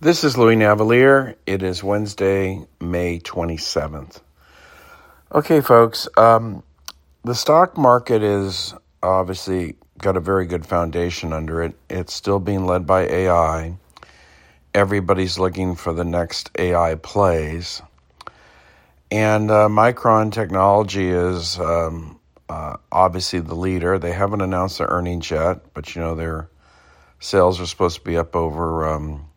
This is Louis Navalier. It is Wednesday, May 27th. Okay, folks, the stock market is obviously got a very good foundation under it. It's still being led by AI. Everybody's looking for the next AI plays. And Micron Technology is obviously the leader. They haven't announced their earnings yet, but their sales are supposed to be up over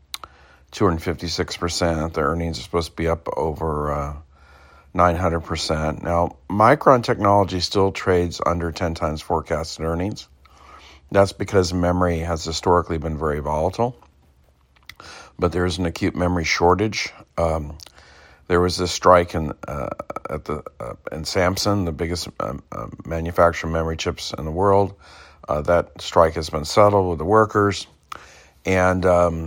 256%. Their earnings are supposed to be up over 900%. Now, Micron Technology still trades under 10 times forecasted earnings. That's because memory has historically been very volatile, but there's an acute memory shortage. There was this strike in Samsung, the biggest manufacturer of memory chips in the world. That strike has been settled with the workers, and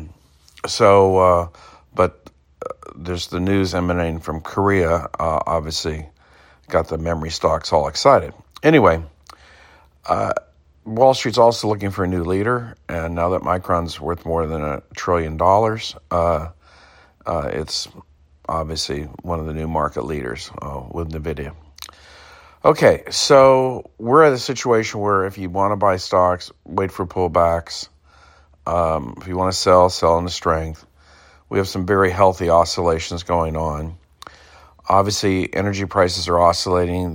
but there's the news emanating from Korea. Obviously, got the memory stocks all excited. Anyway, Wall Street's also looking for a new leader, and now that Micron's worth more than $1 trillion, it's obviously one of the new market leaders with NVIDIA. Okay, so we're at a situation where if you want to buy stocks, wait for pullbacks. If you want to sell in the strength. We have some very healthy oscillations going on. Obviously, energy prices are oscillating.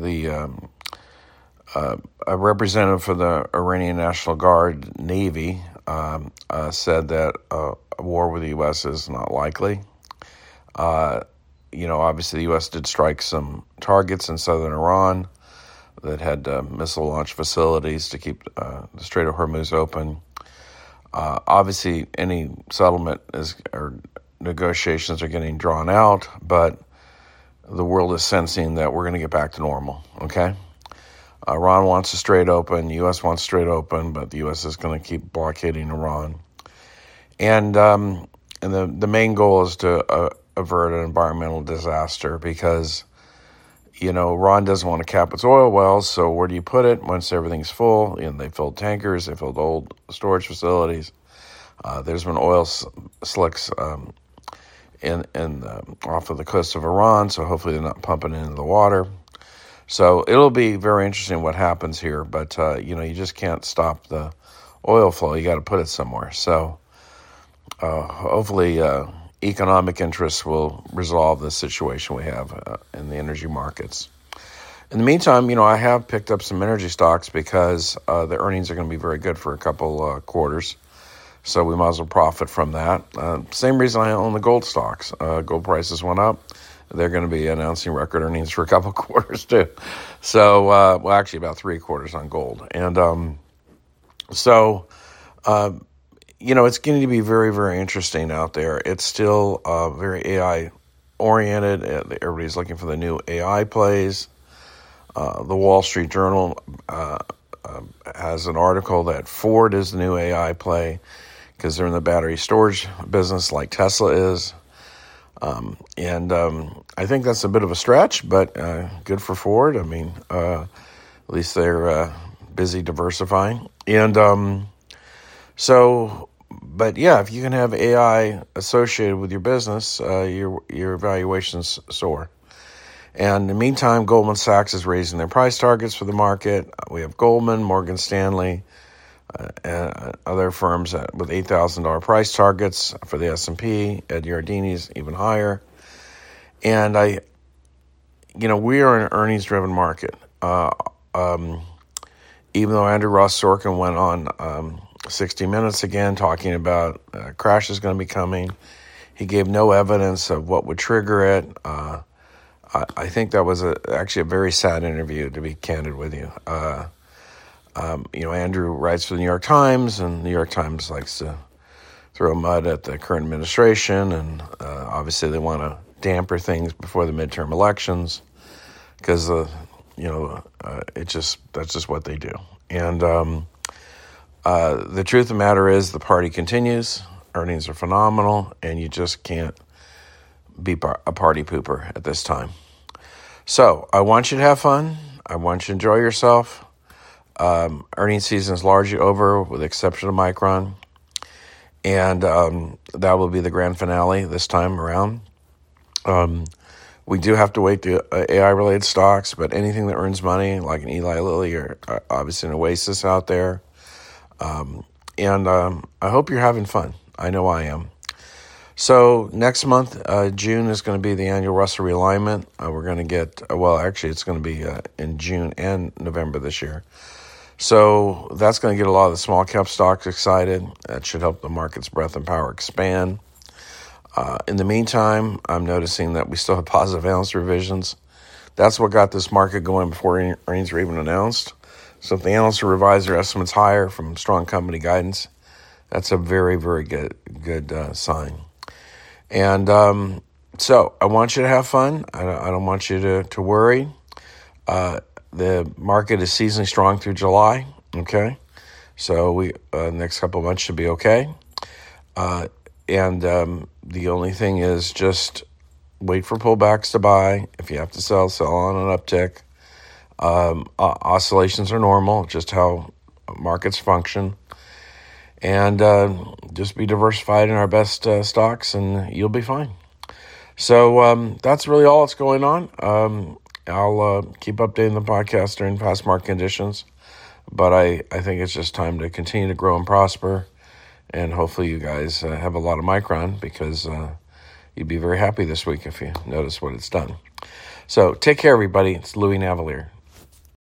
A representative for the Iranian National Guard Navy said that a war with the U.S. is not likely. Obviously the U.S. did strike some targets in southern Iran that had missile launch facilities to keep the Strait of Hormuz open. Obviously, any settlement or negotiations are getting drawn out, but the world is sensing that we're going to get back to normal, okay? Iran wants a Strait open, the U.S. wants Strait open, but the U.S. is going to keep blockading Iran. And the main goal is to avert an environmental disaster because, Iran doesn't want to cap its oil wells, so where do you put it once everything's full? They filled tankers, they filled old storage facilities. There's been oil slicks off of the coast of Iran, so hopefully they're not pumping it into the water. So it'll be very interesting what happens here, but you just can't stop the oil flow. You got to put it somewhere. So hopefully economic interests will resolve the situation we have in the energy markets. In the meantime, I have picked up some energy stocks because the earnings are going to be very good for a couple quarters. So we might as well profit from that. Same reason I own the gold stocks. Gold prices went up. They're going to be announcing record earnings for a couple quarters too. So, actually about 3 quarters on gold. And it's going to be very, very interesting out there. It's still very AI-oriented. Everybody's looking for the new AI plays. The Wall Street Journal has an article that Ford is the new AI play because they're in the battery storage business like Tesla is. I think that's a bit of a stretch, but good for Ford. I mean, at least they're busy diversifying. But yeah, if you can have AI associated with your business, your valuations soar. And in the meantime, Goldman Sachs is raising their price targets for the market. We have Goldman, Morgan Stanley, and other firms with $8,000 price targets for the S&P. Ed Yardeni's even higher. And we are an earnings-driven market. Even though Andrew Ross Sorkin went on 60 Minutes again talking about crash is going to be coming, he gave no evidence of what would trigger it. I think that was actually a very sad interview, to be candid with you. Andrew writes for the New York Times, and the New York Times likes to throw mud at the current administration, and obviously they want to damper things before the midterm elections because that's just what they do. And the truth of the matter is the party continues. Earnings are phenomenal, and you just can't be a party pooper at this time. So I want you to have fun. I want you to enjoy yourself. Earnings season is largely over with the exception of Micron. And that will be the grand finale this time around. We do have to wait the AI-related stocks, but anything that earns money, like an Eli Lilly or obviously an Oasis out there. And I hope you're having fun. I know I am. So next month, June, is going to be the annual Russell realignment. We're going to get, it's going to be in June and November this year. So that's going to get a lot of the small cap stocks excited. That should help the market's breadth and power expand. In the meantime, I'm noticing that we still have positive analyst revisions. That's what got this market going before earnings were even announced. So if the analysts revise their estimates higher from strong company guidance, that's a very, very good sign. And so I want you to have fun. I don't want you to worry. The market is seasonally strong through July, okay? So we next couple of months should be okay. And the only thing is just wait for pullbacks to buy. If you have to sell on an uptick. Oscillations are normal, just how markets function. And just be diversified in our best stocks, and you'll be fine. So that's really all that's going on. I'll keep updating the podcast during past market conditions. But I think it's just time to continue to grow and prosper. And hopefully you guys have a lot of Micron, because you'd be very happy this week if you notice what it's done. So take care, everybody. It's Louis Navalier.